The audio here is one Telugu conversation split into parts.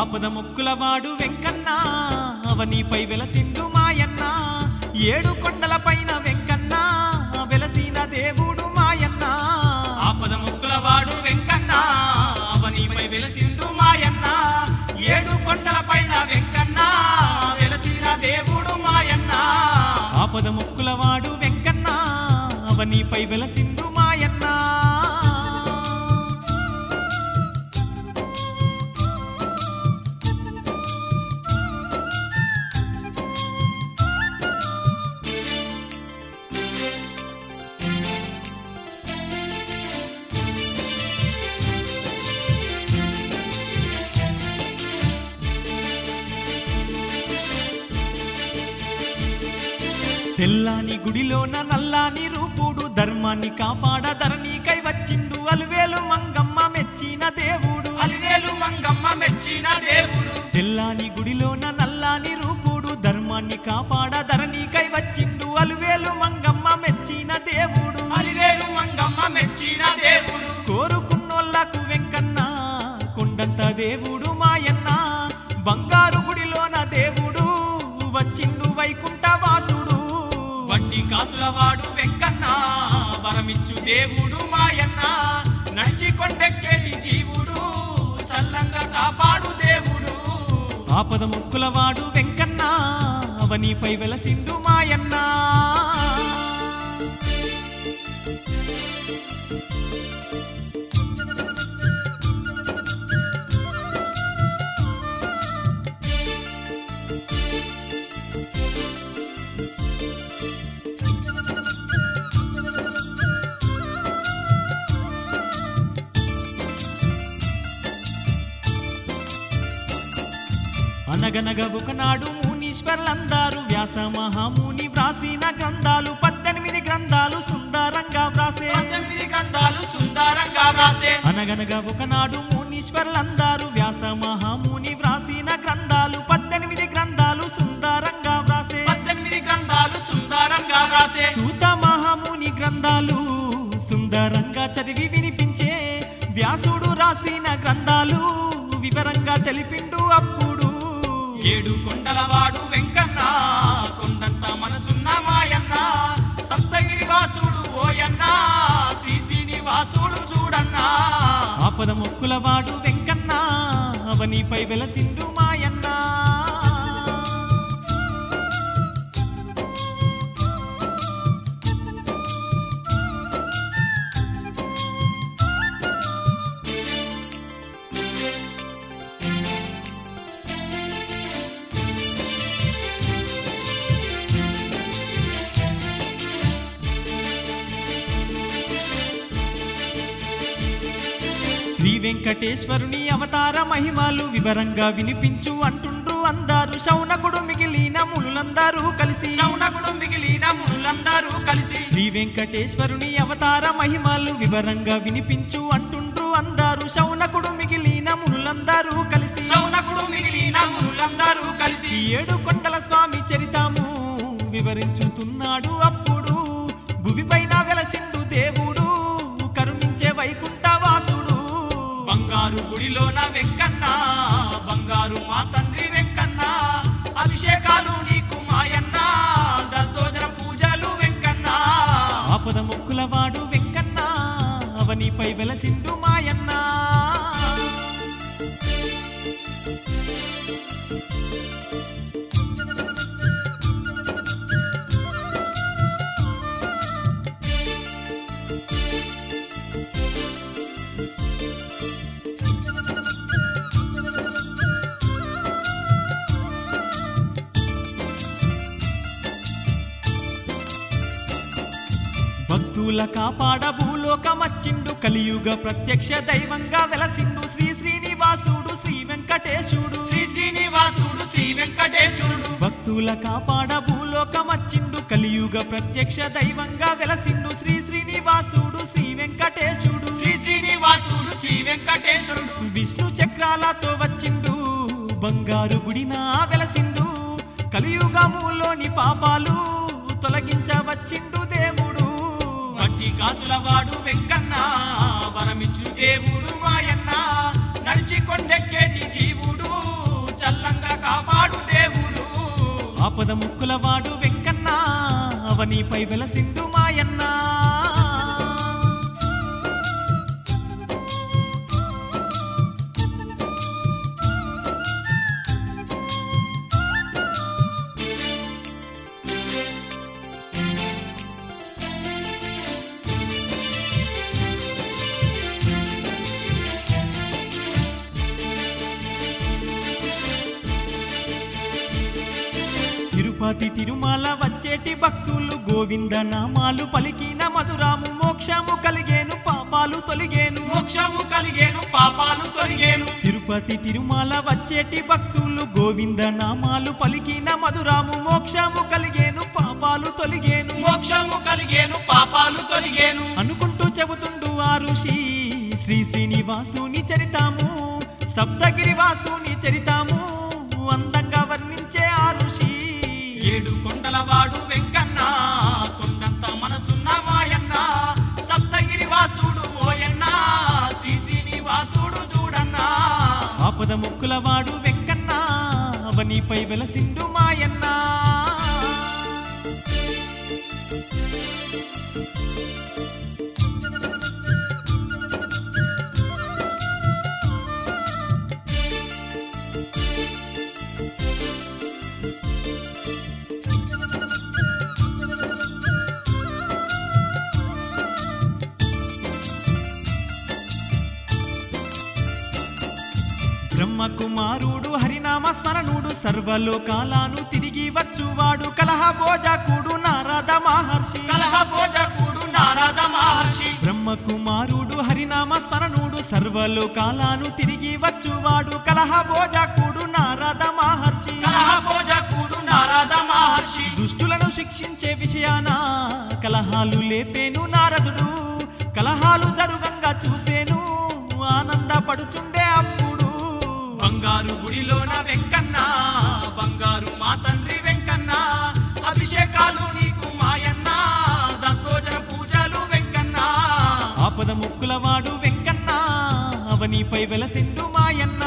ఆపద మొక్కులవాడు వెంకన్న అవనిపై వెలసిండు మాయన్న ఏడు కొండలపైన వెంకన్న వెలసిన దేవుడు మాయన్న ఆపద మొక్కులవాడు వెంకన్న అవనిపై వెలసిండు మాయన్న ఏడు కొండలపైన వెంకన్న వెలసిన దేవుడు మాయన్న ఆపద మొక్కులవాడు వెంకన్న అవనిపై వెలసిండు మాయన్న తెల్లాని గుడిలోన నల్లాని రూపుడు ధర్మాన్ని కాపాడ ధరణికై వచ్చిండు అలివేలు మంగమ్మ మెచ్చిన దేవుడు అలివేలు మంగమ్మ మెచ్చిన దేవుడు తెల్లాని గుడిలోన నల్లాని రూపుడు ధర్మాన్ని కాపాడ ధరణికై వచ్చిండు అలివేలు మంగమ్మ మెచ్చిన దేవుడు అలివేలు మంగమ్మ మెచ్చిన దేవుడు కోరుకున్నోళ్లకు వెంకన్న కొండంత దేవుడు మాయన్న బంగారు గుడిలోన దేవుడు వచ్చిండు వైకుంఠ వాసుడు వడ్డీ కాసులవాడు వెంకన్న వరమిచ్చు దేవుడు మాయన్న నడిచి కొండెక్కేటి జీవుడు చల్లంగా కాపాడు దేవుడు ఆపద మొక్కులవాడు వెంకన్న అవనిపై వెలసిండు మాయన్న అనగనగ ఒకనాడు మునీశ్వర్లందరూ వ్యాస మహాముని వ్రాసిన గ్రంథాలు 18 గ్రంథాలు సుందరంగా వ్రాసే 18 గ్రంథాలు సుందరంగా వ్రాసే అనగనగ ఒకనాడు మునీశ్వర్లందరూ వ్యాస మహాముని వ్రాసిన గ్రంథాలు 18 గ్రంథాలు సుందరంగా వ్రాసే 18 గ్రంథాలు సుందరంగా వ్రాసే సూత మహాముని గ్రంథాలు సుందరంగా చదివి వినిపించే వ్యాసుడు రాసిన గ్రంథాలు వివరంగా తెలిపిండు అప్పుడు ఏడు కొండలవాడు వెంకన్న కొండంత మనసున్న మాయన్న సప్తగిరి వాసుడు ఓయన్న శ్రీ వాసుడు చూడన్నా ఆపద మొక్కులవాడు వెంకన్న అవనిపై వెలసిండు మాయన్న శ్రీ వెంకటేశ్వరుని అవతార మహిమలు వివరంగా వినిపించు అంటుండ్రు అందరూ శౌనకుడు మిగిలిన మునులందరూ కలిసి శౌనకుడు మిగిలిన మునులందరూ కలిసి శ్రీ వెంకటేశ్వరుని అవతార మహిమలు వివరంగా వినిపించు అంటుండ్రు అందరూ శౌనకుడు మిగిలిన మునులందరూ కలిసి శౌనకుడు మిగిలిన మునులందరూ కలిసి ఏడు కొండల స్వామి చరితము వివరించుతున్నాడు అప్పుడు భూమిపైన వెలసిండు దేవుడు కరుణించే వైకుంఠ వాసుడు బంగారు గుడిలోన వెంకన్న బంగారు మా తండ్రి వెంకన్న అభిషేకాలు నీకు మాయన్న దత్తోజన పూజలు వెంకన్న ఆపద మొక్కులవాడు వెంకన్న అవనిపై వెలసిండు మాయన్న భక్తుల కాపాడ భూలోకమచ్చిండు కలియుగ ప్రత్యక్ష దైవంగా వెలసిండు శ్రీ శ్రీనివాసుడు శ్రీ వెంకటేశుడు శ్రీ శ్రీనివాసుడు శ్రీ వెంకటేశ్వరుడు భక్తుల కాపాడ భూలోకమచ్చిండు కలియుగ ప్రత్యక్ష దైవంగా వెలసిండు శ్రీ శ్రీనివాసుడు శ్రీ వెంకటేశుడు శ్రీ శ్రీనివాసుడు శ్రీ వెంకటేశ్వరుడు విష్ణు చక్రాలతో వచ్చిండు బంగారు గుడినా వెలసిండు కలియుగములోని పాపాలు తొలగించవచ్చిండు దేవుడు వడ్డీ కాసులవాడు వెంకన్న వరమిచ్చు దేవుడు మాయన్న నడిచి కొండెక్కేటి జీవుడు ఆపద ముక్కులవాడు వెంకన్న అవనిపై వెలసిండు మాయన్న తిరుపతి తిరుమల వచ్చేటి భక్తులు గోవింద నామాలు పలికిన మధురాము మోక్షము కలిగేను పాపాలు తొలిగేను మోక్షము కలిగేను పాపాలు తొలిగేను తిరుపతి తిరుమల వచ్చేటి భక్తులు గోవింద నామాలు పలికిన మధురాము మోక్షము కలిగేను పాపాలు తొలిగేను మోక్షము కలిగేను పాపాలు తొలిగేను అనుకుంటూ చెబుతుండు ఆ ఋషి శ్రీ శ్రీనివాసుని చరితాము సప్తగిరి వాసుని చరితాము అందంగా వర్ణించే ఆ ఋషి ఏడు కొండలవాడు వెంకన్న కొండంత మనసున్న మాయన్న సప్తగిరి వాసుడు ఓయన్న శ్రీనివాసుడు చూడన్నా ఆపద ముక్కులవాడు వెంకన్న అవనిపై వెలసిండు మాయన్న బ్రహ్మకుమారుడు హరినామ స్మరణుడు సర్వలోకాలను తిరిగి వచ్చువాడు కలహభోజకుడు నారద మహర్షి కలహభోజకుడు నారద మహర్షి బ్రహ్మకుమారుడు హరినామ స్మరణుడు సర్వలోకాలను తిరిగి వచ్చువాడు కలహభోజకుడు నారద మహర్షి కలహభోజకుడు నారద మహర్షి దుష్టులను శిక్షించే విషయాన కలహాలు లేపేను నారదుడు కలహాలు జరుగంగా చూసేను ఆనందపడుచుండే అప్పుడు బంగారు గుడిలోన వెంకన్న బంగారు మా తండ్రి వెంకన్న అభిషేకాలు నీకు మాయన్న దత్తోజన పూజలు వెంకన్న ఆపద ముక్కులవాడు వెంకన్న అవనిపై వెలసిండు మాయన్న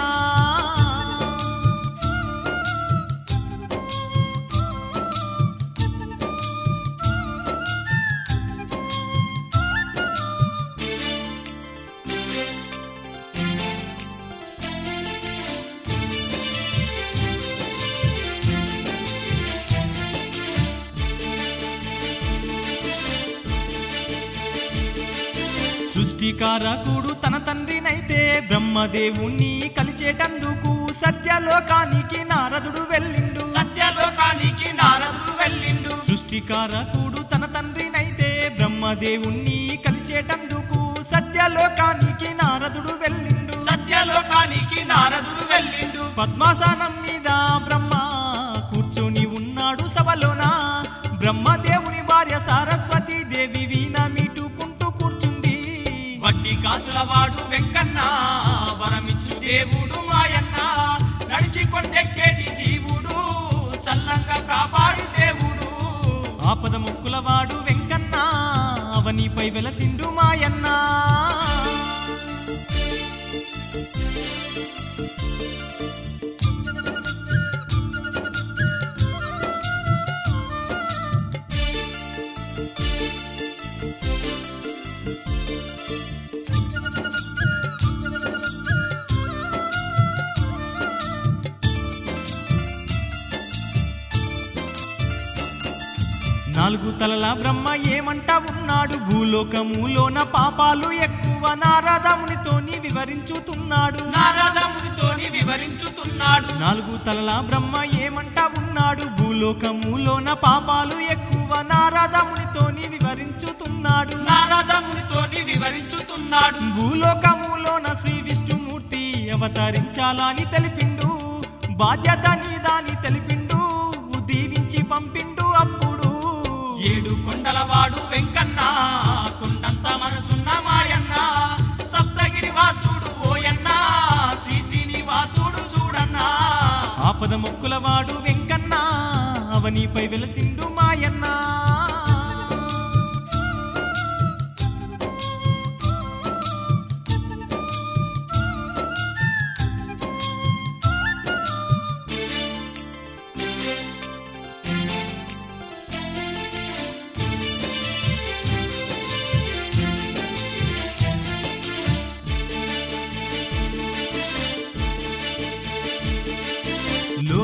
సృష్టికారకుడు తన తండ్రినైతే బ్రహ్మదేవుణ్ణి కలిచేటందుకు సత్యలోకానికి నారదుడు వెళ్ళిండు సత్యలోకానికి నారదుడు వెళ్ళిండు సృష్టికారకుడు తన తండ్రినైతే బ్రహ్మదేవుణ్ణి కలిచేటందుకు సత్యలోకానికి నారదుడు వెళ్ళిండు సత్యలోకానికి నారదుడు వెళ్ళిండు పద్మాసనం మీద బ్రహ్మ కూర్చొని ఉన్నాడు సభలోన బ్రహ్మదేవుని భార్య సరస్వతి దేవి వీణ మీటుకుంటూ కూర్చుంది వడ్డీ కాసులవాడు వెంకన్న వరమిచ్చు దేవుడు మాయన్న నడిచి కొండెక్కేటి జీవుడు చల్లంగా కాపాడు దేవుడు ఆపద ముక్కులవాడు వెంకన్న అవనిపై వెలసిండు మాయన్న నాలుగు తలల బ్రహ్మ ఏమంటా ఉన్నాడు భూలోకములోన పాపాలు ఎక్కువ నారదమునితోని వివరించుతున్నాడు నారదమునితోని వివరించుతున్నాడు నాలుగు తలల బ్రహ్మ ఏమంటా ఉన్నాడు భూలోకములోన పాపాలు ఎక్కువ నారదమునితోని వివరించుతున్నాడు నారదమునితోని వివరించుతున్నాడు భూలోకములోన శ్రీ విష్ణుమూర్తి అవతరించాలని తెలిపిండు బాధ్యత నీదాని తెలిపిండు దీవించి పంపిండు అప్పుడు ఏడు కొండలవాడు వెంకన్న కొండంత మనసున్న మాయన్న సప్తగిరి వాసుడు ఓయన్న శ్రీనివాసుడు చూడన్నా ఆపద మొక్కులవాడు వెంకన్న అవనిపై వెలసిండు మాయన్న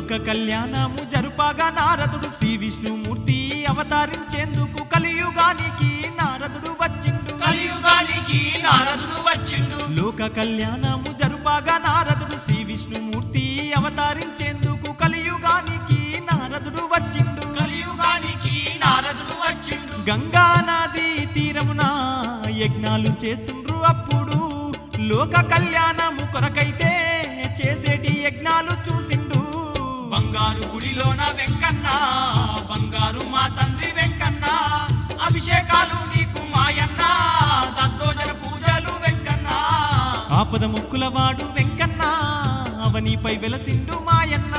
లోక కళ్యాణము జరుపగా నారదుడు శ్రీ విష్ణుమూర్తి అవతరించేందుకు కలియుగానికి నారదుడు వచ్చిండు కలియుగానికి నారదుడు వచ్చిండు లోక కళ్యాణము జరుపగా నారదుడు శ్రీ విష్ణుమూర్తి అవతరించేందుకు కలియుగానికి నారదుడు వచ్చిండు కలియుగానికి నారదుడు వచ్చిండు గంగా నది తీరమున యజ్ఞాలు చేస్తుండ్రు అప్పుడు లోక కళ్యాణము కొరకైతే చేసేటి యజ్ఞాలు చూసిండు బంగారు గుడిలోన వెంకన్న బంగారు మా తండ్రి వెంకన్న అభిషేకాలు నీకు మాయన్న దత్తోజన పూజలు వెంకన్న ఆపద ముక్కులవాడు వెంకన్న అవనిపై వెలసిండు మాయన్న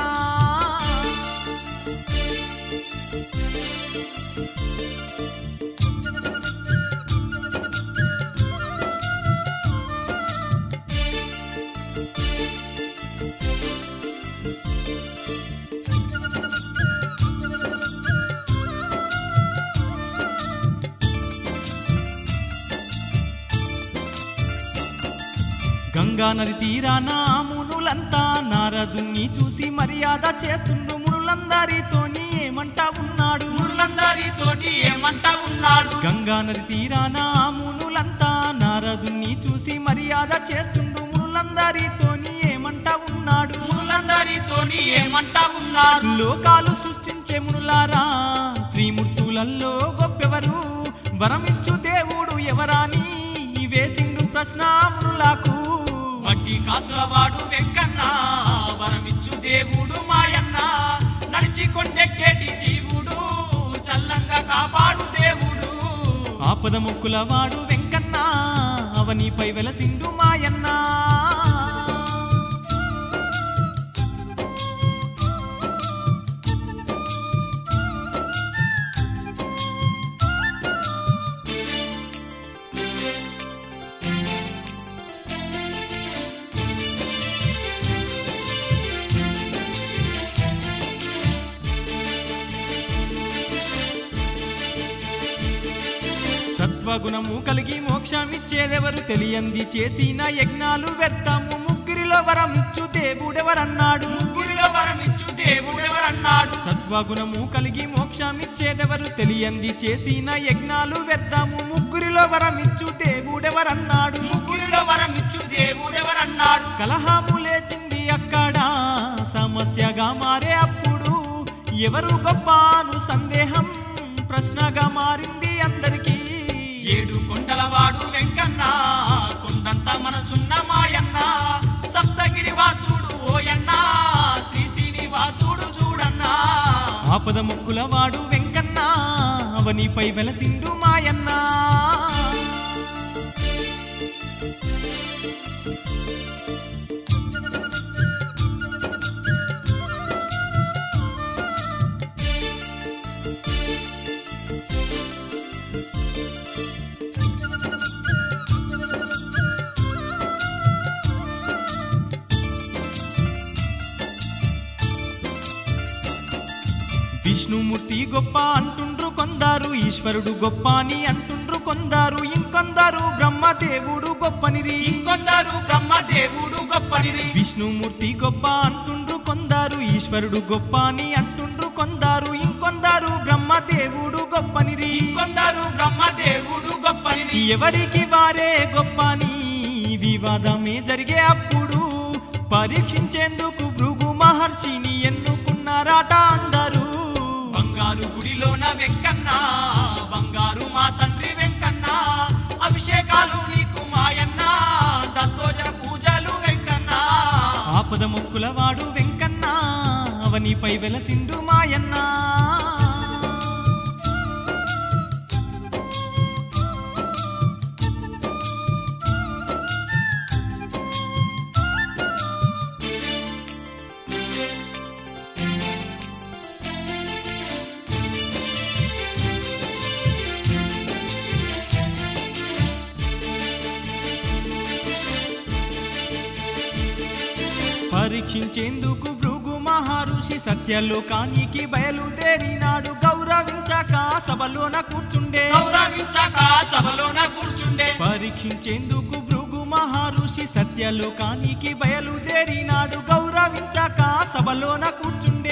గంగా నది తీరాన మునులంతా నారదుని చూసి మర్యాద చేస్తుండు మునులందరితోని ఏమంటా ఉన్నాడు మునులందరితోని ఏమంటా ఉన్నాడు గంగా నది తీరాన మునులంతా నారదుని చూసి మర్యాద చేస్తుండు మునులందరితోని ఏమంటా ఉన్నాడు మునులందరితోని ఏమంటా ఉన్నాడు లోకాలు సృష్టించే మునులారా త్రిమూర్తులలో గొప్పెవరు వరమిచ్చు దేవుడు ఎవరాని వేసిండు ప్రశ్న మునులకు వడ్డీ కాసులవాడు వెంకన్న వరమిచ్చు దేవుడు మాయన్న నడిచి కొండెక్కేటి జీవుడు చల్లంగా కాపాడు దేవుడు ఆపద ముక్కులవాడు వెంకన్న అవనిపై వెలసిండు మాయన్న సత్వగుణము కలిగి మోక్షమిచ్చేదెవరు తెలియంది చేసిన యజ్ఞాలు వ్యర్థము ముగ్గురిలో వరమిచ్చు దేవుడెవరన్నాడు ముగ్గురిలో వరమిచ్చు దేవుడెవరన్నాడు సత్వగుణము కలిగి మోక్షమిచ్చేదెవరు తెలియంది చేసిన యజ్ఞాలు వ్యర్థము ముగ్గురిలో వరమిచ్చు దేవుడెవరన్నాడు ముగ్గురిలో వరమిచ్చు దేవుడెవరన్నాడు కలహము లేచింది అక్కడ సమస్యగా మారే అప్పుడు ఎవరు గొప్పను సందేహం ప్రశ్నగా మారింది అందరికీ ఏడు కొండలవాడు వెంకన్న కొండంత మనసున్న మాయన్న సప్తగిరి వాసుడు ఓయన్న శ్రీనివాసుడు చూడన్నా ఆపద ముక్కులవాడు వెంకన్న అవనిపై వెలసిండు మాయన్న విష్ణుమూర్తి గొప్ప అంటుండ్రు కొందరు ఈశ్వరుడు గొప్ప అని అంటుండ్రు కొందరు ఇంకొందరు బ్రహ్మదేవుడు గొప్పనిరి ఇంకొందరు బ్రహ్మదేవుడు గొప్పనిరి విష్ణుమూర్తి గొప్ప అంటుండ్రు కొందరు ఈశ్వరుడు గొప్ప అని అంటుండ్రు కొందరు ఇంకొందరు బ్రహ్మదేవుడు గొప్పనిరి ఇంకొందరు బ్రహ్మదేవుడు గొప్పనిరి ఎవరికి వారే గొప్పని వివాదమే జరిగే అప్పుడు పరీక్షించేందుకు భృగు మహర్షిని ఎన్నుకున్నారట అందరూ బంగారు గుడిలోన వెంకన్న బంగారు మా తండ్రి వెంకన్న అభిషేకాలు నీకు మాయన్న దత్తోజన పూజలు వెంకన్న ఆపద ముక్కులవాడు వెంకన్న అవనిపై వెలసిండు మాయన్న పరీక్షించేందుకు భృగు మహర్షి సత్యలోకానికి బయలుదేరినాడు గౌరవించక సభలోన కూర్చుండే పరీక్షించేందుకు భృగు మహర్షి సత్యలోకానికి బయలుదేరినాడు గౌరవించక సభలోన కూర్చుండే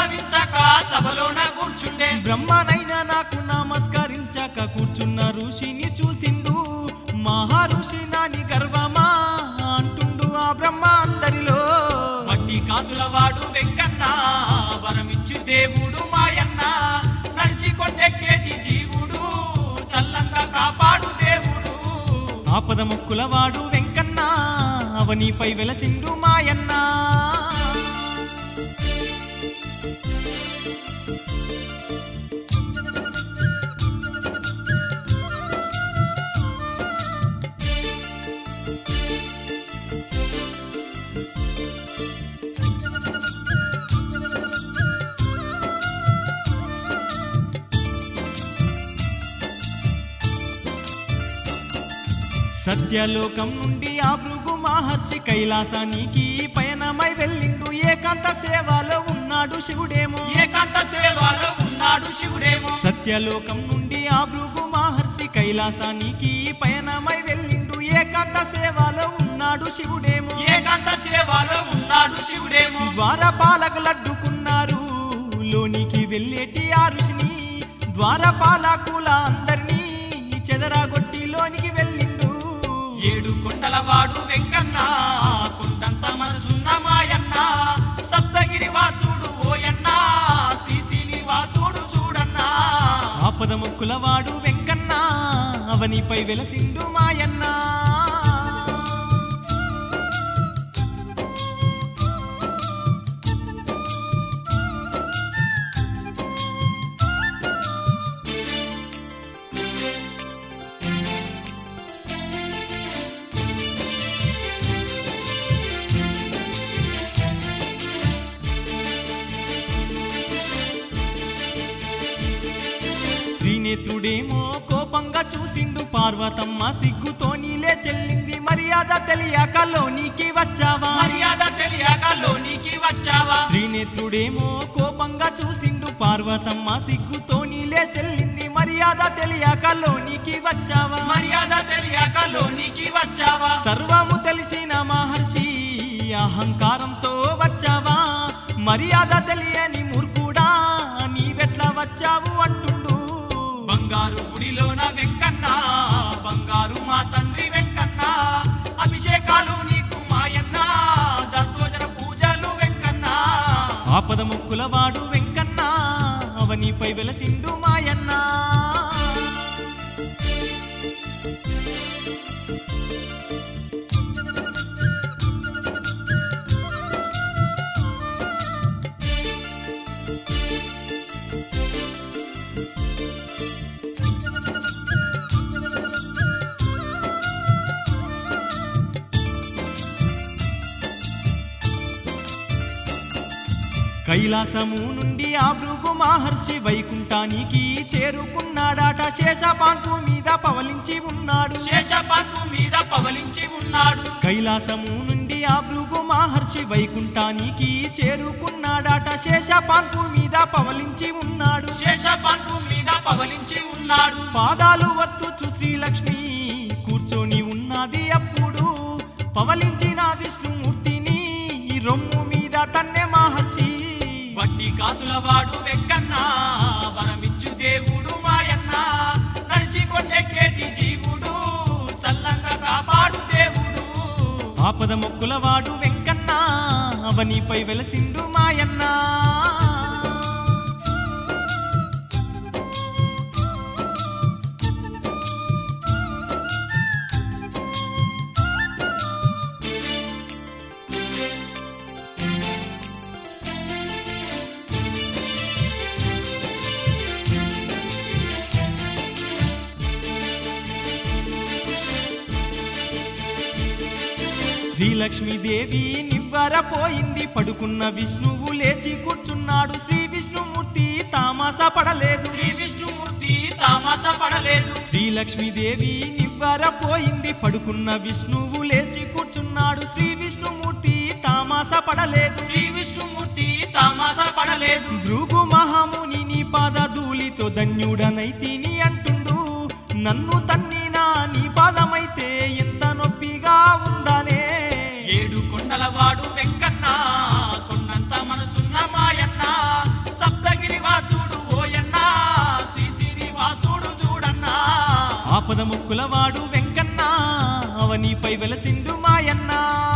గౌరవించక సభలోన కూర్చుండే బ్రహ్మనైనా నాకు నమస్కరించక కూర్చున్న ఋషిని చూసిండు మహర్షి నాని గర్వమా అంటుండు ఆ బ్రహ్మ అందరిలో మట్టి కాసుల వాడు వెంకన్న వరమిచ్చు దేవుడు మాయన్న నడిచి కొండెక్కేటి జీవుడు చల్లంగా కాపాడు దేవుడు ఆపద మొక్కుల వాడు వెంకన్న అవనిపై వెలసిండు మాయన్న సత్యలోకం నుండి ఆ భృగు మహర్షి కైలాసానికి పయనమై వెళ్ళిండు ఏకాంత సేవలో ఉన్నాడు శివుడేమో ఏకాంత సేవలో ఉన్నాడు శివుడేమో సత్యలోకం నుండి ఆ భృగు మహర్షి కైలాసానికి పయనమై వెళ్ళిండు ఏకాంత సేవలో ఉన్నాడు శివుడేమో ఏకాంత సేవలో ఉన్నాడు శివుడేమో ద్వారపాలకులు అడ్డుకున్నారు లోనికి వెళ్ళేటి ఆ ఋషిని ద్వారపాలకుల అందరినీ చెదరాగొట్టి లోనికి వెళ్ళిండు ఏడు కొండల వాడు వెంకన్న కొండంత మనసున్న మాయన్న సప్తగిరి వాసుడు ఓయన్న శ్రీశైలి వాసుడు చూడన్నా ఆపద మొక్కుల వాడు వెంకన్న అవనిపై వెలసిండు మాయన్న త్రినేత్రుడేమో కోపంగా చూసిండు పార్వతమ్మ సిగ్గుతో నీలే చెల్లింది మర్యాద తెలియక లోనికి వచ్చావా మర్యాద తెలియక లోనికి వచ్చావా త్రినేత్రుడేమో కోపంగా చూసిండు పార్వతమ్మ సిగ్గుతో నీలే చెల్లింది మర్యాద తెలియక లోనికి వచ్చావా మర్యాద తెలియక లోనికి వచ్చావా సర్వము తెలిసిన మహర్షి అహంకారంతో వచ్చావా మర్యాద తెలియని మూర్ఖుడా నీవెట్లా వచ్చావు అంటుండు బంగారు గుడిలోన వెంకన్న బంగారు మా తండ్రి వెంకన్న అభిషేకాలు నీకు మాయన్న దత్తోజన పూజలు వెంకన్న ఆపద ముక్కుల వాడు వెంకన్న అవనిపై వెలసిండు మాయన్న కైలాసము నుండి ఆ భృగు మహర్షి వైకుంఠానికి చేరుకున్నాడాట శేషపాన్పు మీద పవలించి ఉన్నాడు శేషపాన్పు మీద పవలించి ఉన్నాడు కైలాసము నుండి ఆ భృగు మహర్షి వైకుంఠానికి చేరుకున్నాడాట శేషపాన్పు మీద పవలించి ఉన్నాడు శేషపాన్పు మీద పవలించి ఉన్నాడు పాదాలు వత్తుచు శ్రీలక్ష్మి కూర్చొని ఉన్నది అప్పుడు పవలించిన విష్ణుమూర్తిని రొమ్ము మీద తన్నే మహర్షి వడ్డీ కాసుల వాడు వెంకన్న వరమిచ్చు దేవుడు మాయన్న నడిచి కొండెక్కేటి జీవుడు చల్లంగా కాపాడు దేవుడు ఆపద మొక్కుల వాడు వెంకన్న అవనిపై వెలసిండు మాయన్న శ్రీలక్ష్మీదేవి నివ్వరపోయింది పడుకున్న విష్ణువు లేచి కూర్చున్నాడు శ్రీ విష్ణుమూర్తి తామాస పడలేదు శ్రీ విష్ణుమూర్తి తామాస పడలేదు శ్రీలక్ష్మీదేవి నివ్వరపోయింది పడుకున్న విష్ణువు లేచి కూర్చున్నాడు శ్రీ విష్ణుమూర్తి తామాస పడలేదు శ్రీ విష్ణుమూర్తి తామాస పడలేదు భృగు మహాముని నీ పాద ధూళితో ధన్యుడనైతిని అంటుండు నన్ను తన్నినా నీ పాదమైతే ఎంత నొప్పిగా ఉండానే ఏడు కొండల వాడు వెంకన్న కొండంత మనసున్న మాయన్న ఆపద ముక్కులవాడు వెంకన్న అవనిపై వెలసిండు మాయన్న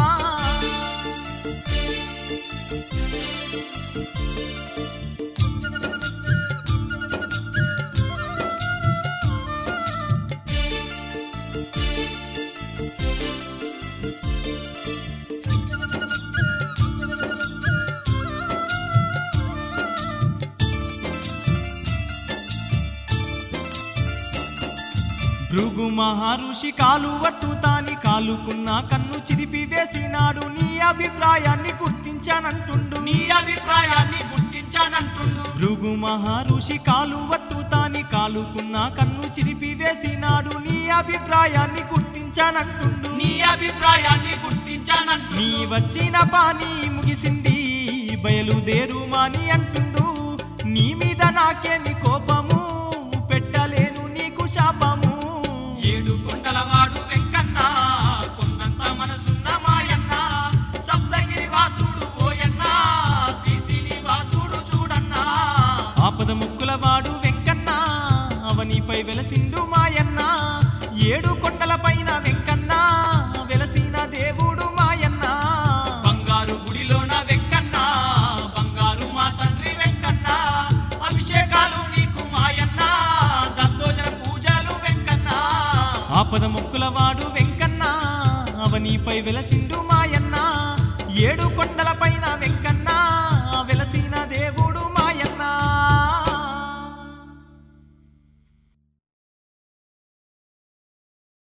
భృగు మహర్షి కాలువత్తుతాని కాలుకున్న కన్ను చిరిపి వేసినాడు నీ అభిప్రాయాన్ని గుర్తించానంటుండు నీ అభిప్రాయాన్ని గుర్తించానంటుండు భృగు మహర్షి కాలువత్తుతాని కాలుకున్న కన్ను చిరిపి వేసినాడు నీ అభిప్రాయాన్ని గుర్తించానంటుండు నీ అభిప్రాయాన్ని గుర్తించానంటుండు నీ వచ్చిన పని ముగిసింది బయలుదేరుమాని అంటుండు నీ మీద నాకేమి కోపము పెట్టలేను నీకు శాపము ఏడు కొండలవాడు వెంకన్న కొండంత మనసున్న మాయన్న సప్తగిరి వాసుడు ఓయన్న శ్రీశ్రీని వాసుడు చూడన్నా ఆపద ముక్కులవాడు వెంకన్న అవనిపై వెలసిండు మాయన్న ఏడు కొండలపైన వెంకన్న వెలసిన దేవుడు మాయన్న బంగారు గుడిలోన వెంకన్న బంగారు మా తండ్రి వెంకన్న అభిషేకాలు నీకు మాయన్న దత్తోజన పూజలు వెంకన్న ఆపద ముక్కులవాడు వెంకన్న అవనిపై వెలసిండు